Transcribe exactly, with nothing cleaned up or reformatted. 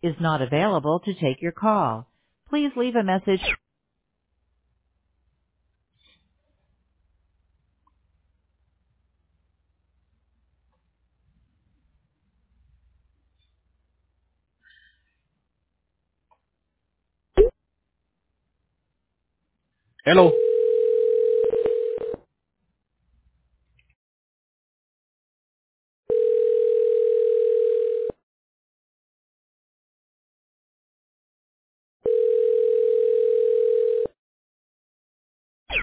is not available to take your call. Please leave a message. Hello.